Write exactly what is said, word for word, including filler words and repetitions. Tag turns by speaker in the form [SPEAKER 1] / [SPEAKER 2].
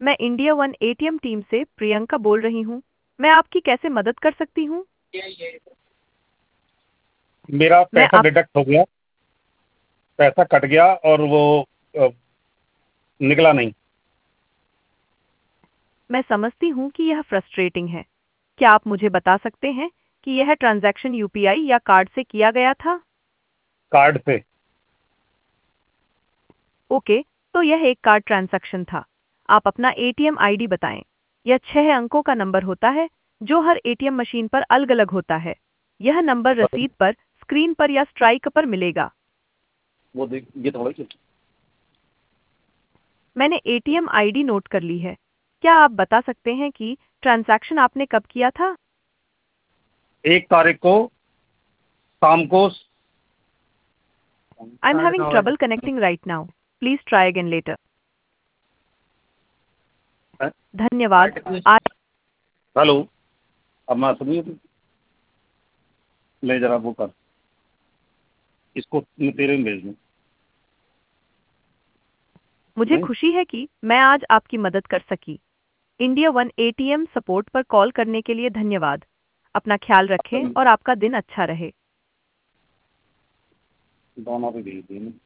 [SPEAKER 1] मैं India one ATM team से प्रियंका बोल रही हूँ। मैं आपकी कैसे मदद कर सकती हूँ?
[SPEAKER 2] मेरा
[SPEAKER 1] मैं
[SPEAKER 2] पैसा
[SPEAKER 1] आप
[SPEAKER 2] डिडक्ट हो गया, पैसा कट गया और वो अ, निकला नहीं।
[SPEAKER 1] मैं समझती हूँ कि यह फ्रस्ट्रेटिंग है। क्या आप मुझे बता सकते हैं कि यह ट्रांजैक्शन यूपीआई या कार्ड से किया गया था?
[SPEAKER 2] कार्ड से।
[SPEAKER 1] ओके, तो यह एक कार्ड ट्रांजैक्शन था। आप अपना एटीएम आईडी बताएं। यह छह अंकों का नंबर होता है जो हर एटीएम मशीन पर अलग-अलग होता है। यह नंबर रसीद पर, स्क्रीन पर या स्ट्राइक पर मिलेगा।
[SPEAKER 2] वो देख ये थोड़ा ही।
[SPEAKER 1] मैंने एटीएम आईडी नोट कर ली है। क्या आप बता सकते हैं कि ट्रांजैक्शन आपने कब किया था?
[SPEAKER 2] एक तारीख को शाम को।
[SPEAKER 1] I am having trouble connecting right now. Please try again later. धन्यवाद। आज
[SPEAKER 2] हेलो। अब मैं सुनिए तो ले जरा वो कर, इसको मैं तेरे में भेज दूँ।
[SPEAKER 1] मुझे
[SPEAKER 2] नहीं।
[SPEAKER 1] खुशी है कि मैं आज आपकी मदद कर सकी। इंडिया वन एटीएम सपोर्ट पर कॉल करने के लिए धन्यवाद। अपना ख्याल रखें और आपका दिन अच्छा रहे।
[SPEAKER 2] दोनों पे भेज दिए।